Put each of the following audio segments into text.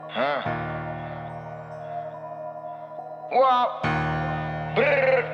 Huh? Wow. Brr.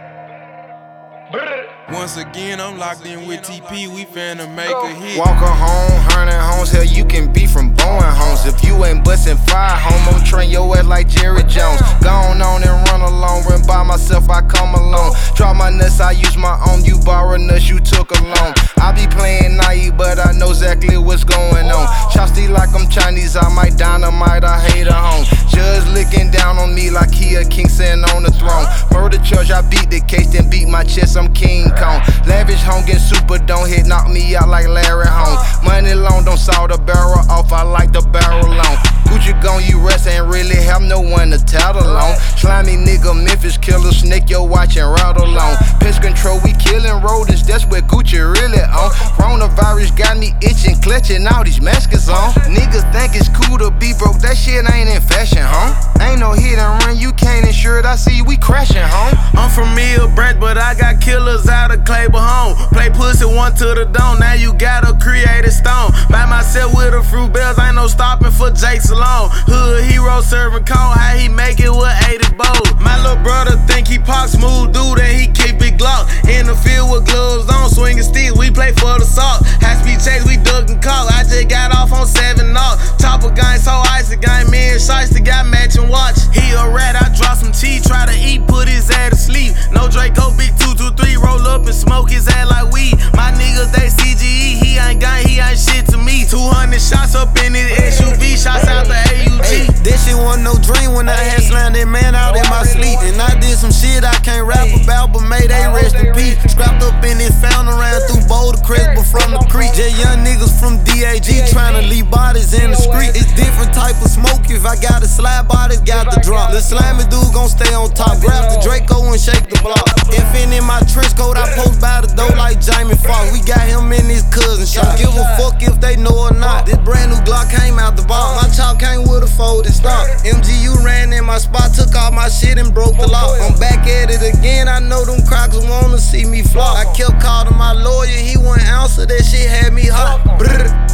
Brr. Once again, I'm locked in with TP, we finna make a hit. Walker home, 100 homes, hell you can be from Bowen homes. If you ain't bustin' fire home, I'm train your ass like Jerry Jones. Gone on and run along, run by myself, I come alone. Drop my nuts, I use my own, you borrow nuts, you took a loan. I be playing naive, but I know exactly what's going on. Chopstick like I'm Chinese, I might dynamite, I hate a home. Judge looking down on me like he a king sitting on the throne. Murder charge, I beat the case, then beat my chest, I'm King Kong. Lavish home, get super, don't hit, knock me out like Larry Home. Money long, don't saw the barrel off, I like the barrel long. Gucci gone, you rest, ain't really have no one to tattle on. Slimy nigga, Memphis killer, snake your watch and rattle on. Pest control, we killing rodents, that's what Gucci really on. Coronavirus got me itching, clutching all these masks on. Niggas think it's cool to be broke, that shit ain't in fashion, huh? Ain't no hit and run, you can't insure it, I see we crashing, huh? I'm from Mill Branch, but I got killers out of Claiborne home. Play pussy one to the dome, now you gotta create a stone. By myself with a fruit bells, ain't no stopping for Jake Salone. Hood hero serving cone, how he make it with 80 bowls. My little brother think he pop smooth dude and he keep it Glock. In the field with gloves on, swinging sticks, we play for the salt. High speed chase, we duck and call. I just got off on 7 knots. Top of gang, so icy gang, me and Shiesty got matching watch. He a rat, I drop some cheese, try to eat, put his ass to sleep. No Draco, big 223, roll up and smoke his ass like weed. My niggas, they CGE, he ain't gang, he ain't shit to me. 200 shots up in his SUV, shots out the AUG. Hey, this shit wasn't no dream when I had slammed that man out in my sleep. And I did some shit I can't rap about, but may they rest in peace. Scrapped up in this found around through Boulder Crest, but from the creek. Just young niggas from DAG trying to leave bodies in the street. It's different type of smoke, if I got a slide bodies, got the drop. The slimy dude gon' stay on top, grab the Draco and shake the block. Infant in my trench coat, I post by the door like Jamie Foxx. We got him in his cousin shot. Give a fuck if they know or not. This brand new Glock came out the box. My chop came with a folded stock. MGU ran in my spot, took all my shit and broke the lock. I'm back at it again, I know them crackers wanna see me flop. I kept calling my lawyer, he wouldn't answer, that shit had me hot. Brr.